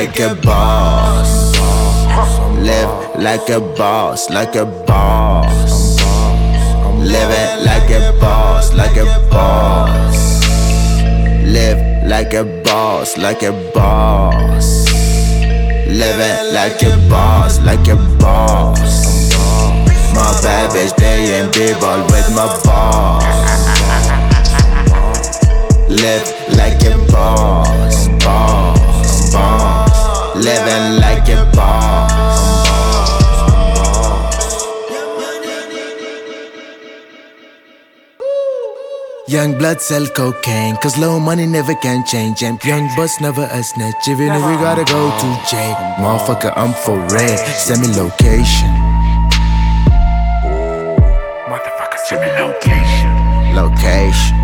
like a boss. Live like a boss, like a boss. Living like a boss, like a boss. Live like a boss, like a boss. Living like a boss, like a boss. My bad bitch playing b-ball with my boss. Live like a boss, boss, boss. Living like a boss. Young blood sell cocaine, cause low money never can change. And young boss never a snitch, even if we gotta go to jail. Motherfucker, I'm for real, send me location. Motherfucker, send me location. Location.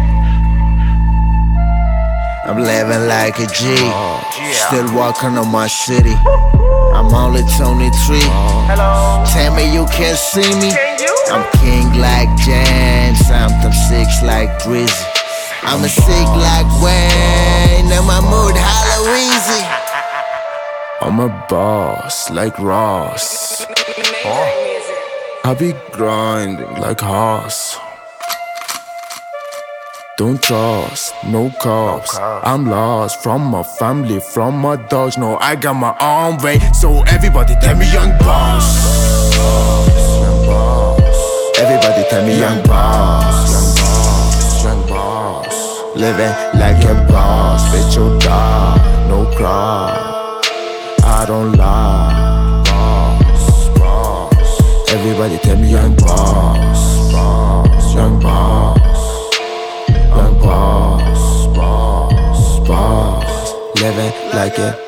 I'm living like a G, still walking on my city. I'm only 23. Tell me you can't see me. I'm king like James, I'm six like Drizzy. I'm a sick like Wayne, and my mood Halloween. I'm a boss like Ross. I be grinding like horse. Don't trust, no cops. I'm lost from my family, from my dogs. No, I got my own way, so everybody tell me young boss. Everybody tell me young boss. Young boss. Living like a boss, bitch you die, no cry. I don't lie. Boss. Everybody tell me young boss. Young boss. Young boss. Living like it.